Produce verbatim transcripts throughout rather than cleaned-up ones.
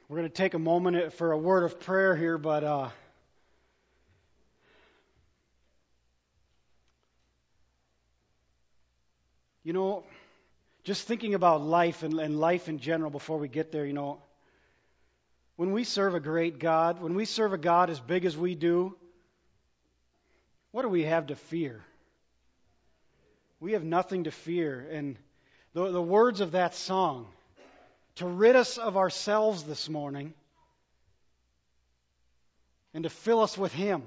We're going to take a moment for a word of prayer here, but uh, you know, just thinking about life and, and life in general before we get there, you know, when we serve a great God, when we serve a God as big as we do, what do we have to fear? We have nothing to fear. And the, the words of that song, to rid us of ourselves this morning and to fill us with Him.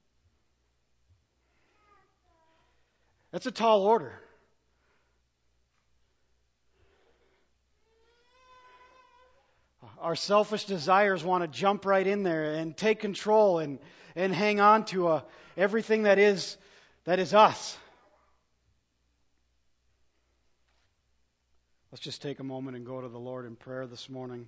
That's a tall order. Our selfish desires want to jump right in there and take control and, and hang on to uh, everything that is that is us. Let's just take a moment and go to the Lord in prayer this morning.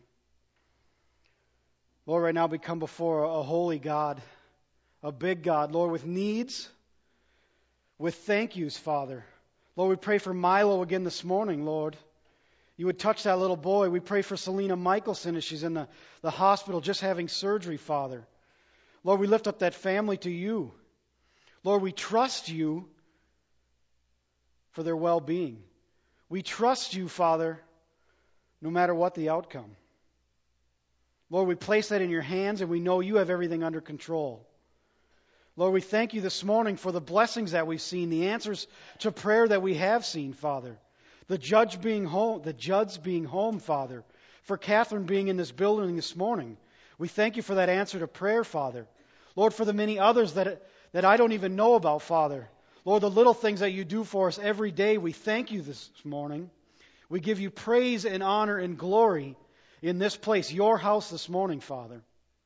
Lord, right now we come before a holy God, a big God, Lord, with needs, with thank yous, Father. Lord, we pray for Milo again this morning, Lord. You would touch that little boy. We pray for Selena Michelson as she's in the, the hospital just having surgery, Father. Lord, we lift up that family to you. Lord, we trust you for their well-being. We trust you, Father, no matter what the outcome. Lord, we place that in your hands, and we know you have everything under control. Lord, we thank you this morning for the blessings that we've seen, the answers to prayer that we have seen, Father. The judge being home, the judge being home, Father. For Catherine being in this building this morning. We thank you for that answer to prayer, Father. Lord, for the many others that, that I don't even know about, Father. Lord, the little things that you do for us every day, we thank you this morning. We give you praise and honor and glory in this place, your house this morning, Father.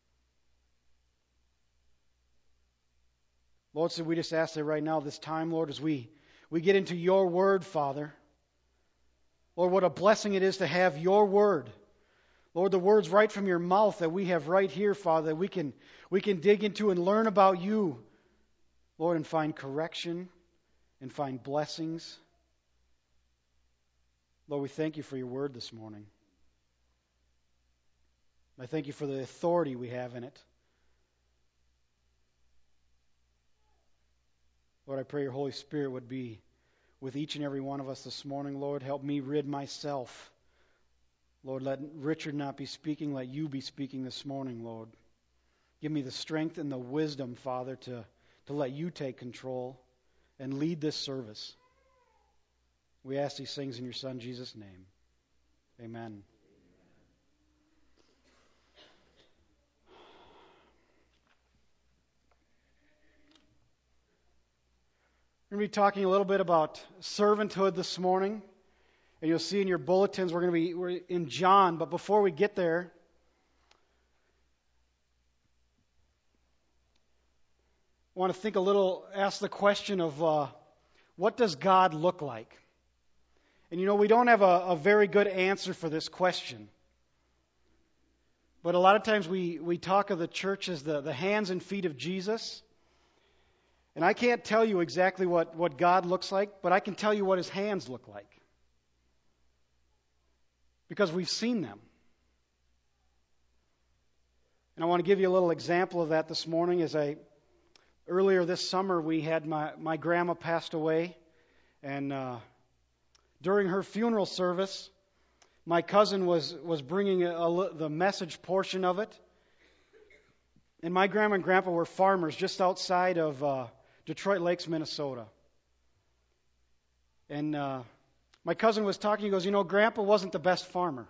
Lord, so we just ask that right now, this time, Lord, as we, we get into your word, Father. Lord, what a blessing it is to have your word. Lord, the words right from your mouth that we have right here, Father, that we can, we can dig into and learn about you. Lord, and find correction and find blessings. Lord, we thank you for your word this morning. I thank you for the authority we have in it. Lord, I pray your Holy Spirit would be with each and every one of us this morning. Lord, help me rid myself. Lord, let Richard not be speaking, let you be speaking this morning, Lord. Give me the strength and the wisdom, Father, to to let you take control and lead this service. We ask these things in your Son, Jesus' name. Amen. We're going to be talking a little bit about servanthood this morning. And you'll see in your bulletins we're going to be we're in John. But before we get there, I want to think a little, ask the question of uh, what does God look like? And you know, we don't have a, a very good answer for this question. But a lot of times we, we talk of the church as the, the hands and feet of Jesus. And I can't tell you exactly what, what God looks like, but I can tell you what His hands look like. Because we've seen them. And I want to give you a little example of that this morning as I... Earlier this summer, we had my, my grandma passed away, and uh, during her funeral service, my cousin was, was bringing a, a, the message portion of it. And my grandma and grandpa were farmers just outside of uh, Detroit Lakes, Minnesota. And uh, my cousin was talking, he goes, you know, Grandpa wasn't the best farmer.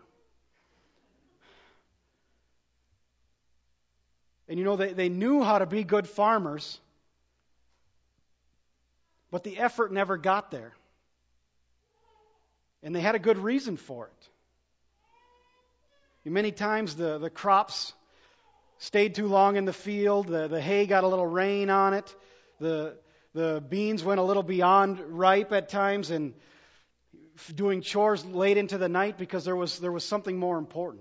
And you know, they, they knew how to be good farmers, but the effort never got there. And they had a good reason for it. And many times the, the crops stayed too long in the field, the, the hay got a little rain on it, the, the beans went a little beyond ripe at times, and doing chores late into the night because there was there was something more important.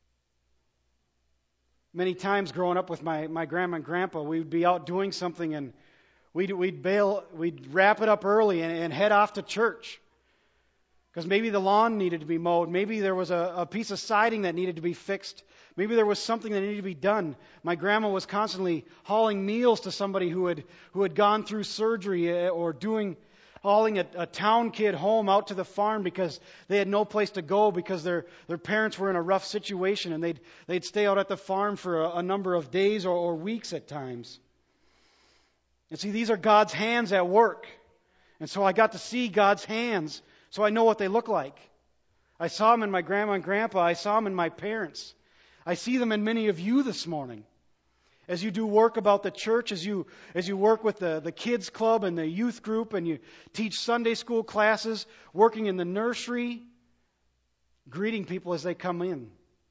Many times growing up with my, my grandma and grandpa, we'd be out doing something and we'd we'd bail, we'd wrap it up early and, and head off to church. Because maybe the lawn needed to be mowed. Maybe there was a, a piece of siding that needed to be fixed. Maybe there was something that needed to be done. My grandma was constantly hauling meals to somebody who had who had gone through surgery, or doing hauling a, a town kid home out to the farm because they had no place to go because their their parents were in a rough situation, and they'd they'd stay out at the farm for a, a number of days or, or weeks at times. And see, these are God's hands at work. And so I got to see God's hands, so I know what they look like. I saw them in my grandma and grandpa. I saw them in my parents. I see them in many of you this morning. As you do work about the church, as you as you work with the, the kids club and the youth group, and you teach Sunday school classes, working in the nursery, greeting people as they come in.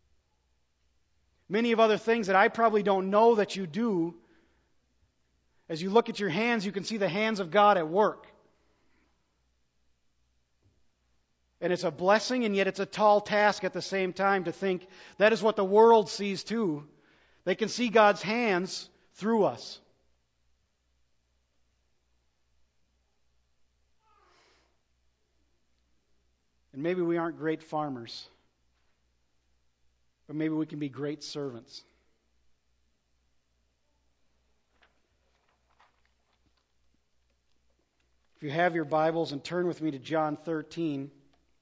Many of other things that I probably don't know that you do. As you look at your hands, you can see the hands of God at work. And it's a blessing, and yet it's a tall task at the same time to think that is what the world sees too. They can see God's hands through us. And maybe we aren't great farmers, but maybe we can be great servants. If you have your Bibles, and turn with me to John thirteen.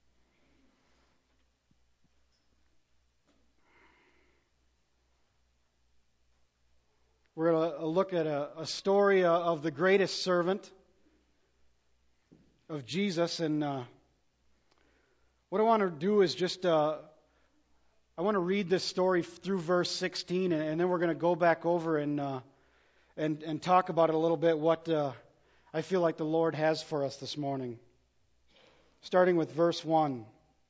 We're going to look at a, a story of the greatest servant of Jesus. And uh, what I want to do is just, uh, I want to read this story through verse sixteen, and, and then we're going to go back over and, uh, and, and talk about it a little bit, what uh, I feel like the Lord has for us this morning. Starting with verse one.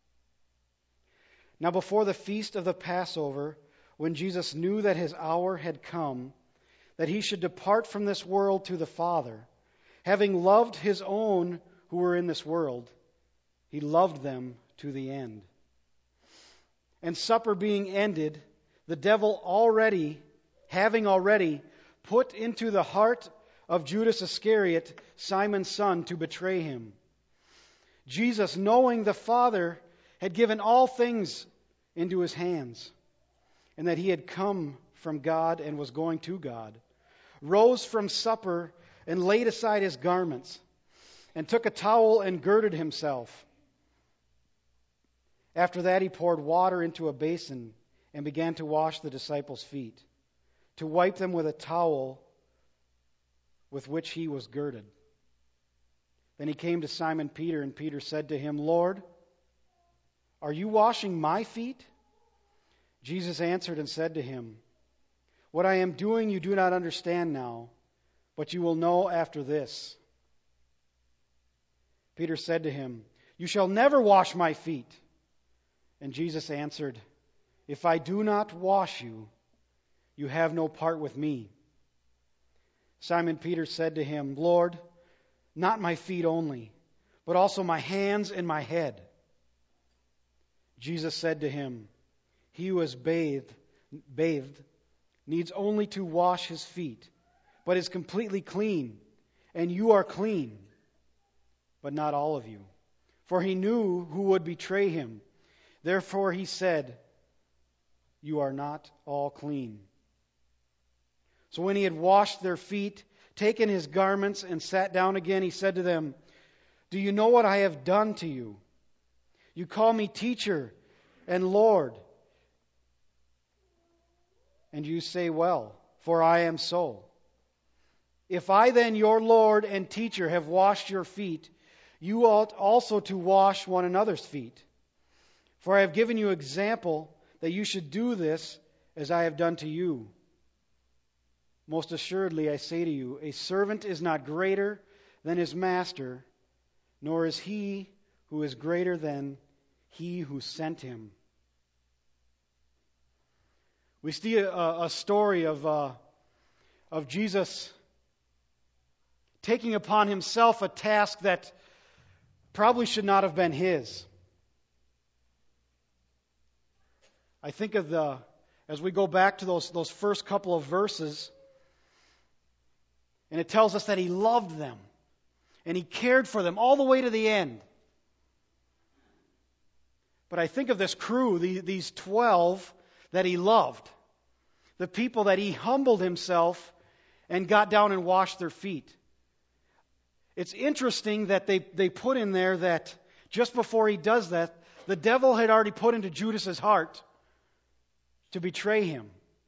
Now before the feast of the Passover, when Jesus knew that his hour had come, that he should depart from this world to the Father, having loved his own who were in this world, he loved them to the end. And supper being ended, the devil already, having already put into the heart of Judas Iscariot, Simon's son, to betray him. Jesus, knowing the Father had given all things into his hands, and that he had come from God and was going to God, rose from supper and laid aside his garments, and took a towel and girded himself. After that he poured water into a basin and began to wash the disciples' feet, to wipe them with a towel with which he was girded. Then he came to Simon Peter, and Peter said to him, Lord, are you washing my feet? Jesus answered and said to him, what I am doing you do not understand now, but you will know after this. Peter said to him, you shall never wash my feet. And Jesus answered, if I do not wash you, you have no part with me. Simon Peter said to him, Lord, not my feet only, but also my hands and my head. Jesus said to him, he who is bathed, bathed needs only to wash his feet, but is completely clean, and you are clean, but not all of you. For he knew who would betray him. Therefore he said, you are not all clean. So when he had washed their feet, taken his garments, and sat down again, he said to them, do you know what I have done to you? You call me teacher and Lord, and you say, well, for I am so. If I then, your Lord and teacher, have washed your feet, you ought also to wash one another's feet. For I have given you example that you should do this as I have done to you. Most assuredly, I say to you, a servant is not greater than his master, nor is he who is greater than he who sent him. We see a, a story of, uh, of Jesus taking upon himself a task that probably should not have been his. I think of the, as we go back to those, those first couple of verses, and it tells us that he loved them, and he cared for them all the way to the end. But I think of this crew, these twelve that he loved, the people that he humbled himself and got down and washed their feet. It's interesting that they, they put in there that just before he does that, the devil had already put into Judas's heart to betray him.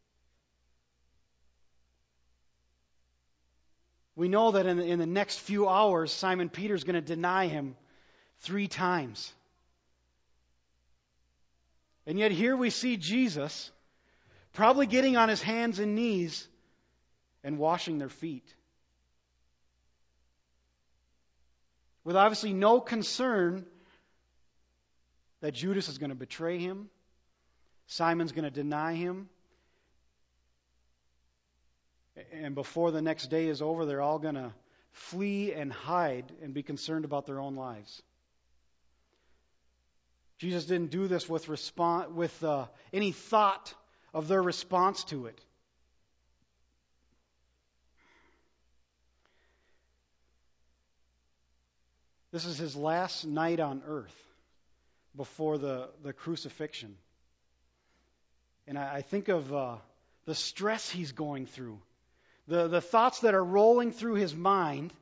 We know that in the, in the next few hours, Simon Peter's going to deny him three times. And yet here we see Jesus probably getting on his hands and knees and washing their feet. With obviously no concern that Judas is going to betray him, Simon's going to deny him, and before the next day is over, they're all going to flee and hide and be concerned about their own lives. Jesus didn't do this with respon- with uh, any thought of their response to it. This is his last night on earth before the, the crucifixion. And I, I think of uh, the stress he's going through, the, the thoughts that are rolling through his mind.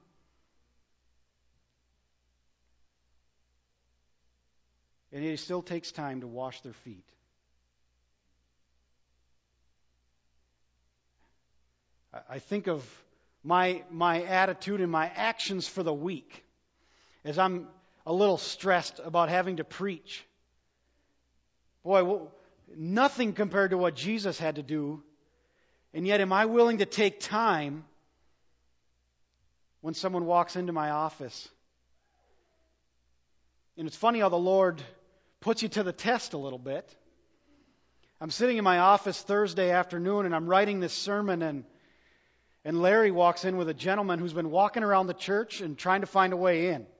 And he still takes time to wash their feet. I, I think of my my attitude and my actions for the week as I'm a little stressed about having to preach. Boy, well, nothing compared to what Jesus had to do. And yet, am I willing to take time when someone walks into my office? And it's funny how the Lord puts you to the test a little bit. I'm sitting in my office Thursday afternoon, and I'm writing this sermon, and and Larry walks in with a gentleman who's been walking around the church and trying to find a way in.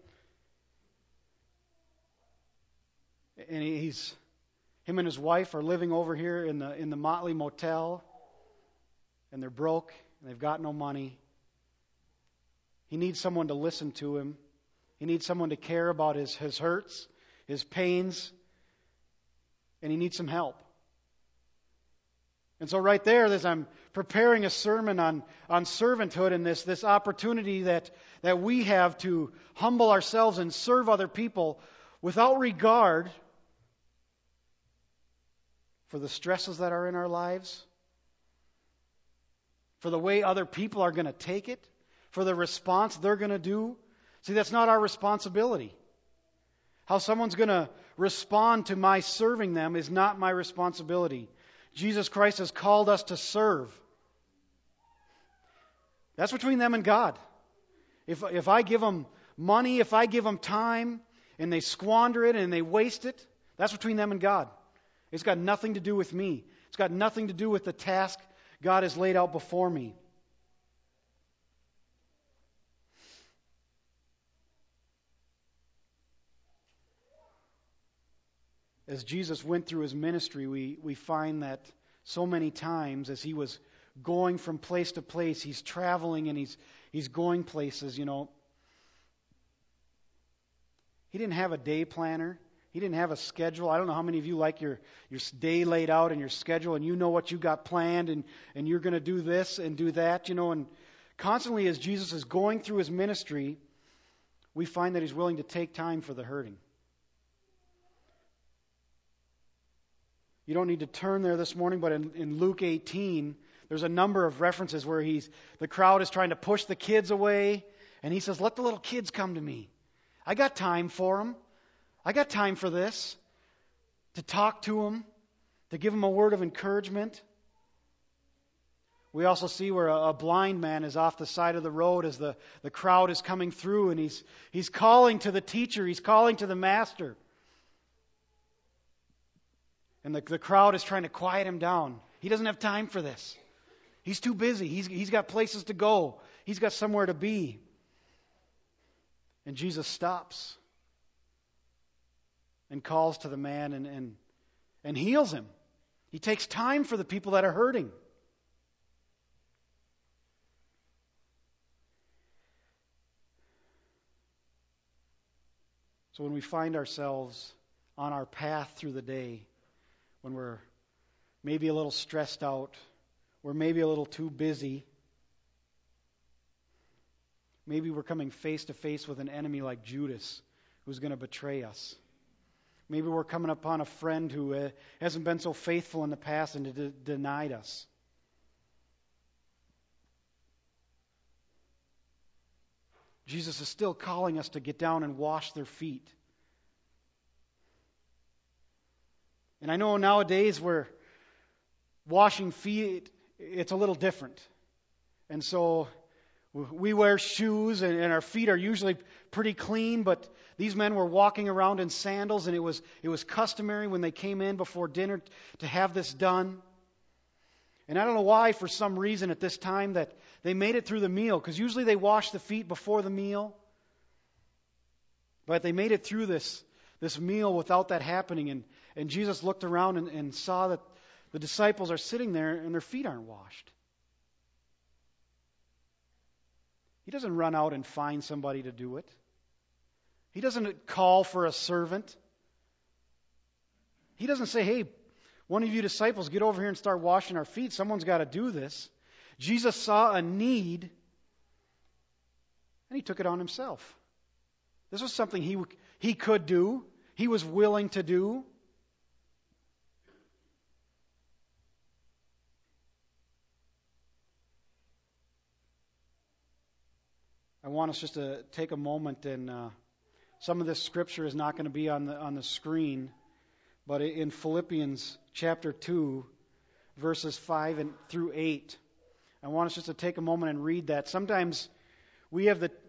And he's, him and his wife are living over here in the in the Motley Motel, and they're broke, and they've got no money. He needs someone to listen to him. He needs someone to care about his, his hurts, his pains, and he needs some help. And so right there, as I'm preparing a sermon on, on servanthood and this, this opportunity that, that we have to humble ourselves and serve other people without regard for the stresses that are in our lives, for the way other people are going to take it, for the response they're going to do. See, that's not our responsibility. How someone's going to respond to my serving them is not my responsibility. Jesus Christ has called us to serve. That's between them and God. If, if I give them money, if I give them time, and they squander it and they waste it, that's between them and God. It's got nothing to do with me. It's got nothing to do with the task God has laid out before me. As Jesus went through his ministry, we, we find that so many times as he was going from place to place, he's traveling and he's he's going places, you know. He didn't have a day planner. He didn't have a schedule. I don't know how many of you like your, your day laid out and your schedule, and you know what you got planned, and, and you're going to do this and do that, you know. And constantly as Jesus is going through his ministry, we find that he's willing to take time for the hurting. You don't need to turn there this morning, but in, in Luke eighteen, there's a number of references where he's the crowd is trying to push the kids away, and he says, "Let the little kids come to me. I got time for them. I got time for this." To talk to them, to give them a word of encouragement. We also see where a, a blind man is off the side of the road as the, the crowd is coming through, and he's he's calling to the teacher, he's calling to the master. And the, the crowd is trying to quiet him down. He doesn't have time for this. He's too busy. He's, he's got places to go. He's got somewhere to be. And Jesus stops and calls to the man and, and, and heals him. He takes time for the people that are hurting. So when we find ourselves on our path through the day when we're maybe a little stressed out, we're maybe a little too busy. Maybe we're coming face to face with an enemy like Judas who's going to betray us. Maybe we're coming upon a friend who uh, hasn't been so faithful in the past and de- denied us. Jesus is still calling us to get down and wash their feet. And I know nowadays we're washing feet, it's a little different. And so we wear shoes and, and our feet are usually pretty clean, but these men were walking around in sandals, and it was it was customary when they came in before dinner to have this done. And I don't know why, for some reason at this time, that they made it through the meal, because usually they wash the feet before the meal. But they made it through this, this meal without that happening, and, and Jesus looked around and, and saw that the disciples are sitting there and their feet aren't washed. He doesn't run out and find somebody to do it. He doesn't call for a servant. He doesn't say, hey, one of you disciples, get over here and start washing our feet. Someone's got to do this. Jesus saw a need, and he took it on himself. This was something he, he could do. He was willing to do. I want us just to take a moment, and uh, some of this scripture is not going to be on the on the screen, but in Philippians chapter two, verses five and through eight, I want us just to take a moment and read that. Sometimes we have the,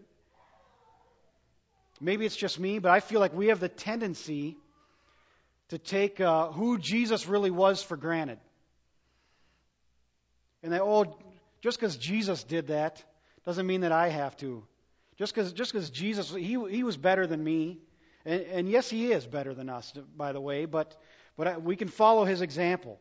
maybe it's just me, but I feel like we have the tendency to take uh, who Jesus really was for granted. And that, oh, just because Jesus did that doesn't mean that I have to. Just because just because Jesus, he he was better than me, and, and yes, he is better than us, by the way, but but I, we can follow his example.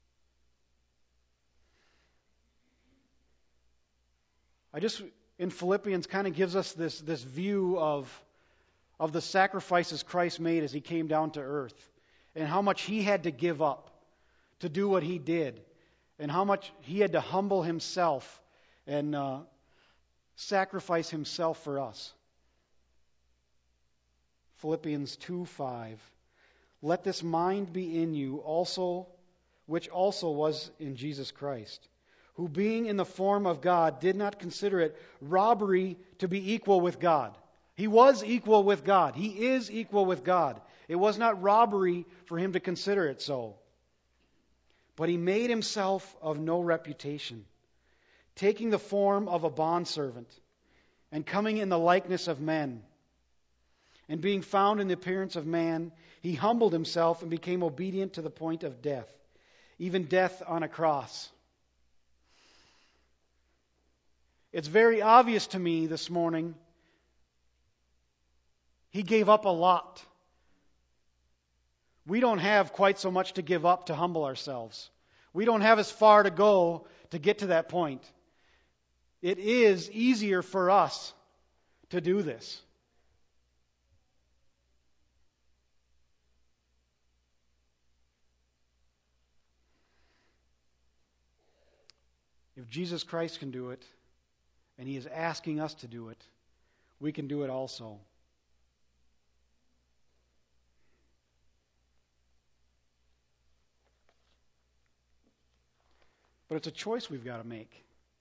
I just, in Philippians, kind of gives us this this view of of the sacrifices Christ made as he came down to earth, and how much he had to give up to do what he did, and how much he had to humble himself and uh, sacrifice himself for us. Philippians two five. Let this mind be in you also, which also was in Jesus Christ, who being in the form of God did not consider it robbery to be equal with God. He was equal with God. He is equal with God. It was not robbery for him to consider it so. But he made himself of no reputation, taking the form of a bondservant, and coming in the likeness of men. And being found in the appearance of man, he humbled himself and became obedient to the point of death, even death on a cross. It's very obvious to me this morning, he gave up a lot. We don't have quite so much to give up to humble ourselves. We don't have as far to go to get to that point. It is easier for us to do this. If Jesus Christ can do it, and he is asking us to do it, we can do it also. But it's a choice we've got to make.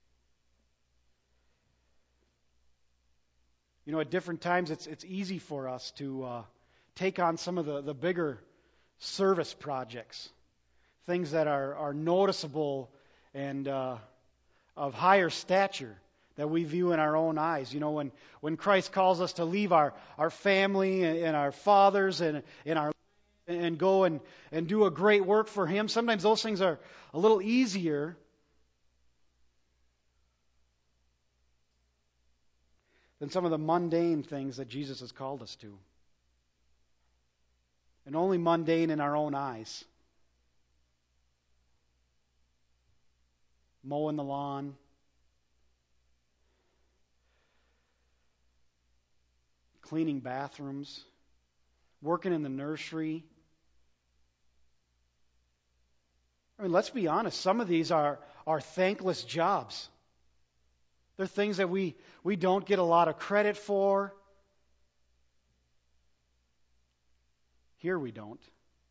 You know, at different times it's it's easy for us to uh, take on some of the, the bigger service projects, things that are, are noticeable and uh, of higher stature that we view in our own eyes. You know, when, when Christ calls us to leave our, our family and, and our fathers and, and our and go and, and do a great work for him, sometimes those things are a little easier than some of the mundane things that Jesus has called us to. And only mundane in our own eyes. Mowing the lawn, cleaning bathrooms, working in the nursery, I mean, let's be honest. Some of these are, are thankless jobs. They're things that we, we don't get a lot of credit for. Here we don't.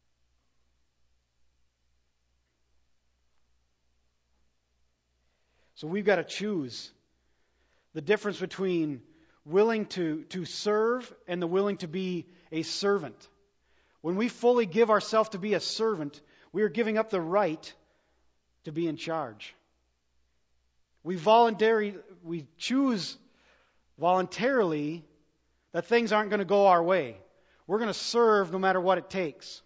So we've got to choose the difference between willing to, to serve and the willing to be a servant. When we fully give ourselves to be a servant, we are giving up the right to be in charge. We voluntarily, we choose voluntarily that things aren't going to go our way. We're going to serve no matter what it takes.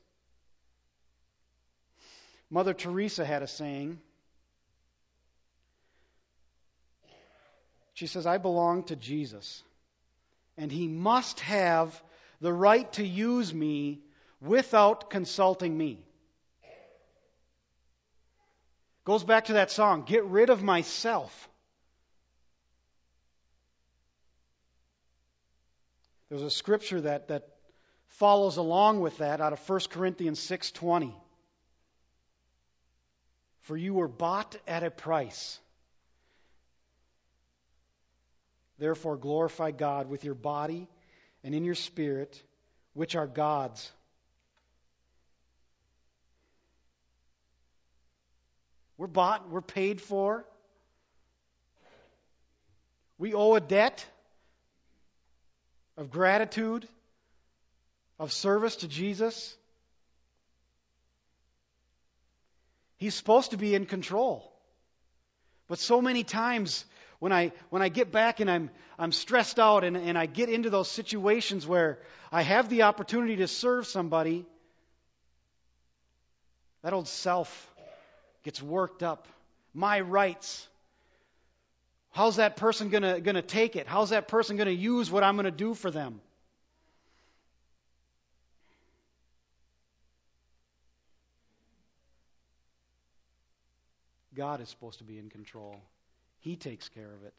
Mother Teresa had a saying. She says, I belong to Jesus, and He must have the right to use me without consulting me. Goes back to that song, get rid of myself. There's a scripture that, that follows along with that out of First Corinthians six twenty. For you were bought at a price. Therefore glorify God with your body and in your spirit, which are God's. We're bought, we're paid for. We owe a debt of gratitude, of service to Jesus. He's supposed to be in control. But so many times when I when I get back and I'm I'm stressed out and, and I get into those situations where I have the opportunity to serve somebody, that old self gets worked up. My rights. How's that person gonna gonna take it? How's that person gonna use what I'm gonna do for them? God is supposed to be in control. He takes care of it.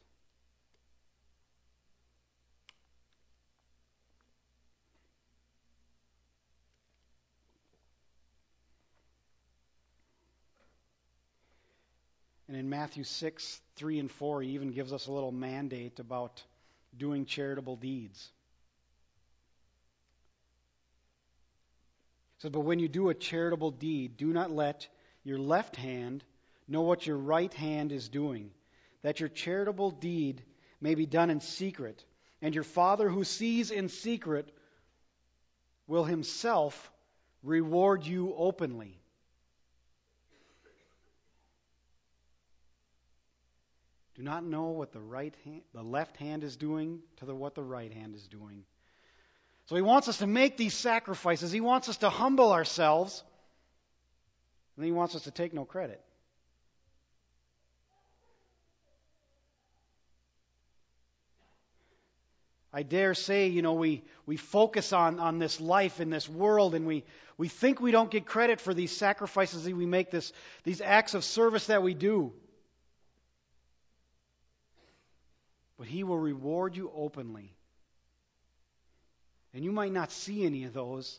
And in Matthew six, three and four, he even gives us a little mandate about doing charitable deeds. He says, but when you do a charitable deed, do not let your left hand know what your right hand is doing, that your charitable deed may be done in secret, and your Father who sees in secret will Himself reward you openly. Do not know what the right hand, the left hand is doing to the, what the right hand is doing. So He wants us to make these sacrifices. He wants us to humble ourselves, and He wants us to take no credit. I dare say, you know, we, we focus on, on this life in this world, and we, we think we don't get credit for these sacrifices that we make, this, these acts of service that we do. But He will reward you openly. And you might not see any of those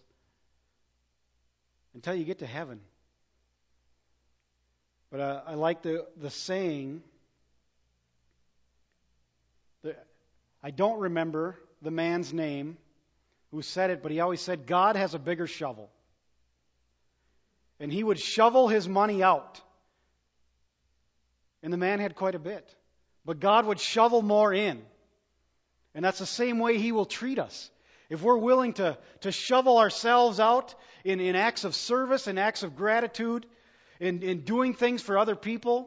until you get to heaven. But uh, I like the, the saying, that I don't remember the man's name who said it, but he always said, God has a bigger shovel. And he would shovel his money out. And the man had quite a bit. But God would shovel more in. And that's the same way He will treat us. If we're willing to, to shovel ourselves out in, in acts of service and acts of gratitude, in, in doing things for other people,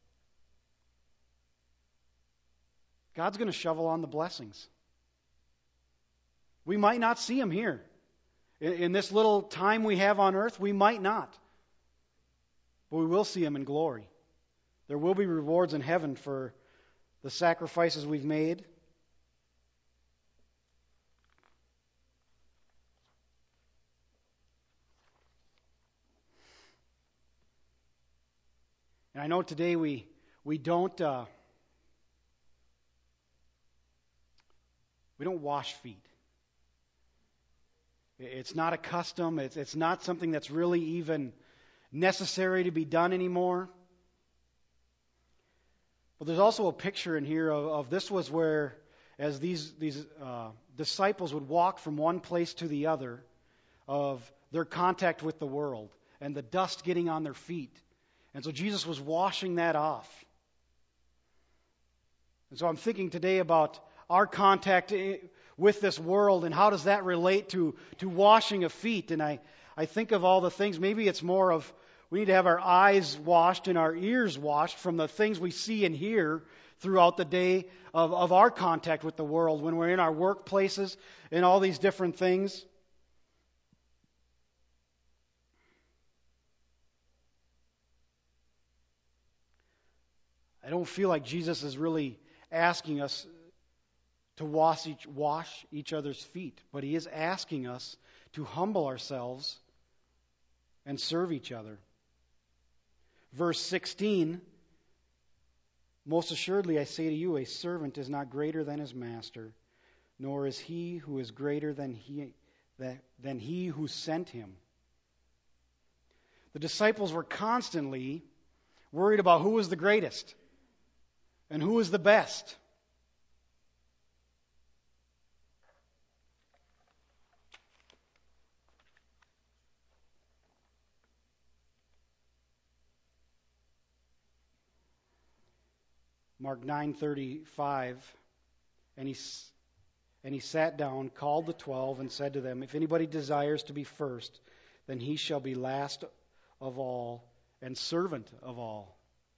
God's going to shovel on the blessings. We might not see Him here. In, in this little time we have on earth, we might not. But we will see Him in glory. There will be rewards in heaven for the sacrifices we've made. And I know today we, we don't... Uh, We don't wash feet. It's not a custom. It's, it's not something that's really even necessary to be done anymore. But there's also a picture in here of, of this was where, as these, these uh, disciples would walk from one place to the other, of their contact with the world and the dust getting on their feet. And so Jesus was washing that off. And so I'm thinking today about our contact with this world and how does that relate to, to washing of feet. And I, I think of all the things, maybe it's more of we need to have our eyes washed and our ears washed from the things we see and hear throughout the day of, of our contact with the world when we're in our workplaces and all these different things. I don't feel like Jesus is really asking us to wash each, wash each other's feet, but He is asking us to humble ourselves and serve each other. Verse sixteen, most assuredly I say to you, a servant is not greater than his master, nor is he who is greater than he, than he who sent him. The disciples were constantly worried about who was the greatest and who was the best. Mark nine thirty-five, and he, and he sat down, called the twelve, and said to them, if anybody desires to be first, then he shall be last of all and servant of all.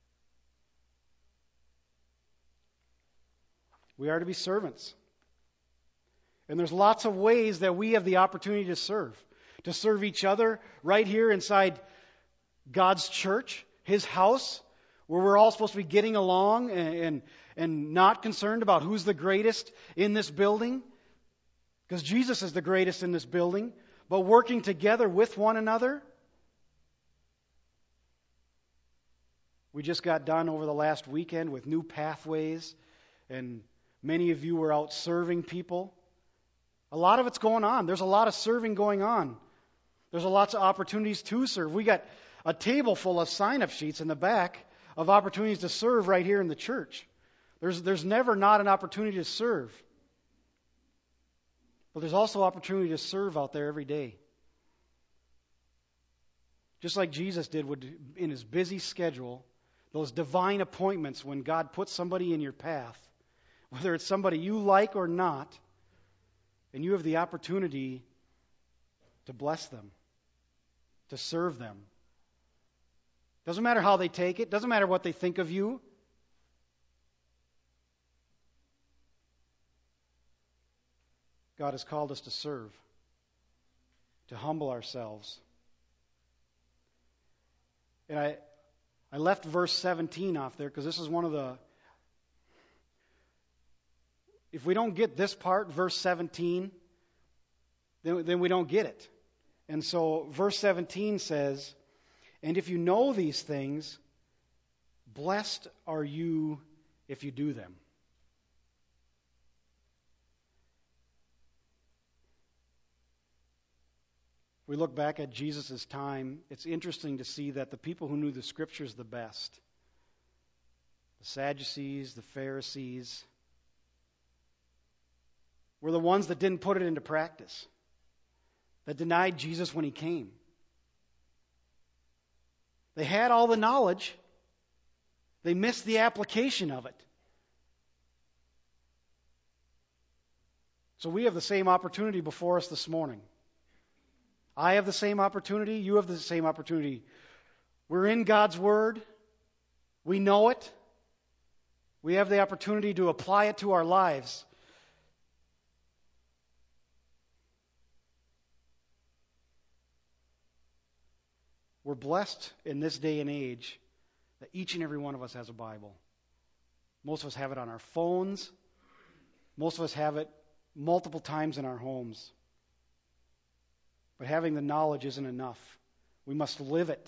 We are to be servants. And there's lots of ways that we have the opportunity to serve. To serve each other right here inside God's church, His house, where we're all supposed to be getting along and, and, and not concerned about who's the greatest in this building. Because Jesus is the greatest in this building. But working together with one another. We just got done over the last weekend with New Pathways. And many of you were out serving people. A lot of it's going on. There's a lot of serving going on. There's a lots of opportunities to serve. We got a table full of sign-up sheets in the back of opportunities to serve right here in the church. There's, there's never not an opportunity to serve. But there's also opportunity to serve out there every day. Just like Jesus did in His busy schedule, those divine appointments when God puts somebody in your path, whether it's somebody you like or not, and you have the opportunity to bless them, to serve them. Doesn't matter how they take it. Doesn't matter what they think of you. God has called us to serve, to humble ourselves. And I, I left verse seventeen off there because this is one of the... If we don't get this part, verse seventeen, then, then we don't get it. And so verse seventeen says, and if you know these things, blessed are you if you do them. If we look back at Jesus' time, it's interesting to see that the people who knew the Scriptures the best, the Sadducees, the Pharisees, were the ones that didn't put it into practice, that denied Jesus when He came. They had all the knowledge. They missed the application of it. So we have the same opportunity before us this morning. I have the same opportunity. You have the same opportunity. We're in God's Word. We know it. We have the opportunity to apply it to our lives. We're blessed in this day and age that each and every one of us has a Bible. Most of us have it on our phones. Most of us have it multiple times in our homes. But having the knowledge isn't enough. We must live it.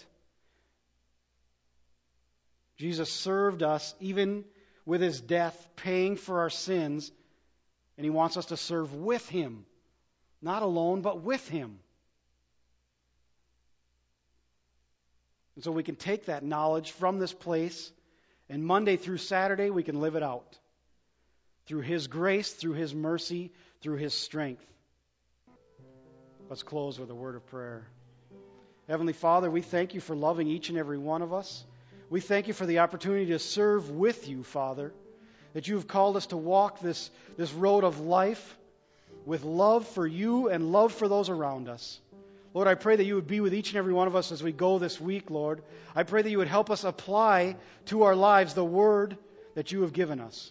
Jesus served us even with His death, paying for our sins, and He wants us to serve with Him. Not alone, but with Him. And so we can take that knowledge from this place, and Monday through Saturday we can live it out. Through His grace, through His mercy, through His strength. Let's close with a word of prayer. Heavenly Father, we thank You for loving each and every one of us. We thank You for the opportunity to serve with You, Father, that You have called us to walk this, this road of life with love for You and love for those around us. Lord, I pray that You would be with each and every one of us as we go this week, Lord. I pray that You would help us apply to our lives the word that You have given us.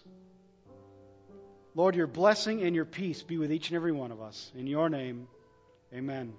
Lord, Your blessing and Your peace be with each and every one of us. In Your name, amen.